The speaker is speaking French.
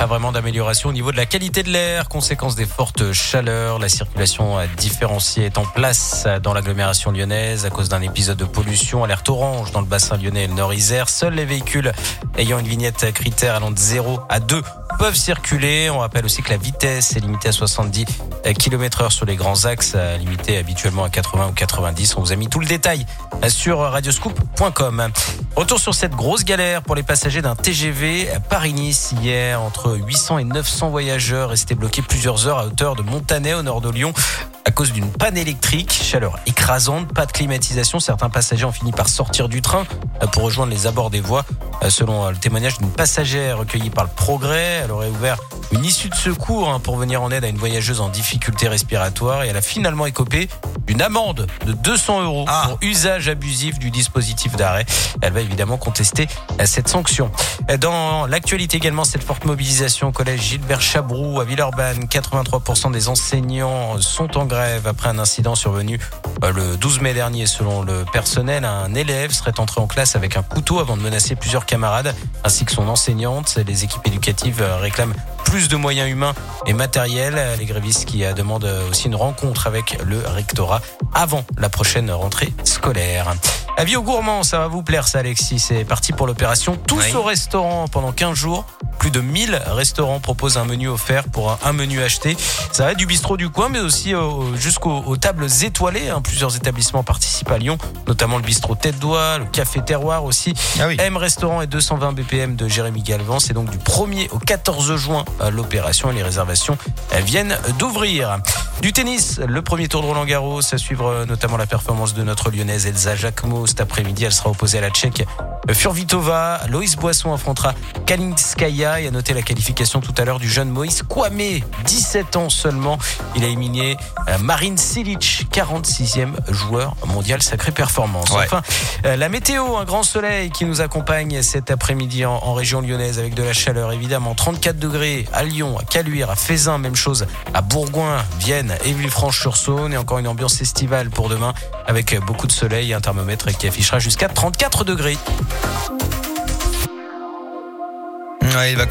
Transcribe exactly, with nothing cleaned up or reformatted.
Pas vraiment d'amélioration au niveau de la qualité de l'air, conséquence des fortes chaleurs. La circulation différenciée est en place dans l'agglomération lyonnaise à cause d'un épisode de pollution. Alerte orange dans le bassin lyonnais et le Nord-Isère. Seuls les véhicules ayant une vignette critère allant de zéro à deux peuvent circuler. On rappelle aussi que la vitesse est limitée à soixante-dix kilomètres heure sur les grands axes, limitée habituellement à quatre-vingts ou quatre-vingt-dix. On vous a mis tout le détail sur radioscoop point com. Retour sur cette grosse galère pour les passagers d'un T G V Paris-Nice hier. Entre huit cents et neuf cents voyageurs restés bloqués plusieurs heures à hauteur de Montanet au nord de Lyon à cause d'une panne électrique. Chaleur écrasante, pas de climatisation. Certains passagers ont fini par sortir du train pour rejoindre les abords des voies. Selon le témoignage d'une passagère recueillie par le Progrès, elle aurait ouvert une issue de secours pour venir en aide à une voyageuse en difficulté respiratoire et elle a finalement écopé d'une amende de deux cents euros ah. pour usage abusif du dispositif d'arrêt. Elle va évidemment contester cette sanction. Dans l'actualité également, cette forte mobilisation au collège Gilbert Chabroux à Villeurbanne. quatre-vingt-trois pour cent des enseignants sont en grève après un incident survenu le douze mai dernier. Selon le personnel, un élève serait entré en classe avec un couteau avant de menacer plusieurs camarades ainsi que son enseignante. Les équipes éducatives réclament plus de moyens humains et matériels. Les grévistes qui demandent aussi une rencontre avec le rectorat avant la prochaine rentrée scolaire. Avis aux gourmands, ça va vous plaire ça Alexis, c'est parti pour l'opération Tous oui. au restaurant pendant quinze jours. Plus de mille restaurants proposent un menu offert pour un, un menu acheté. Ça va être du bistrot du coin, mais aussi euh, jusqu'aux aux tables étoilées. Hein. Plusieurs établissements participent à Lyon, notamment le bistrot Tête d'Oie, le Café Terroir aussi. Ah oui. M Restaurant et deux cent vingt B P M de Jérémy Galvan. C'est donc du premier au quatorze juin euh, l'opération et les réservations euh, viennent d'ouvrir. Du tennis, le premier tour de Roland-Garros, à suivre euh, notamment la performance de notre lyonnaise Elsa Jacquemot. Cet après-midi, elle sera opposée à la Tchèque euh, Furvitova. Loïs Boisson affrontera Kalinskaya. Et à noter la qualification tout à l'heure du jeune Moïse Kwame, dix-sept ans seulement. Il a éliminé Marin Cilic, quarante-sixième joueur mondial, sacrée performance. Ouais. Enfin, la météo, un grand soleil qui nous accompagne cet après-midi en, en région lyonnaise avec de la chaleur évidemment. trente-quatre degrés à Lyon, à Caluire, à Fézin, même chose à Bourgoin, Vienne et Villefranche-sur-Saône. Et encore une ambiance estivale pour demain avec beaucoup de soleil et un thermomètre qui affichera jusqu'à trente-quatre degrés. Ouais, il va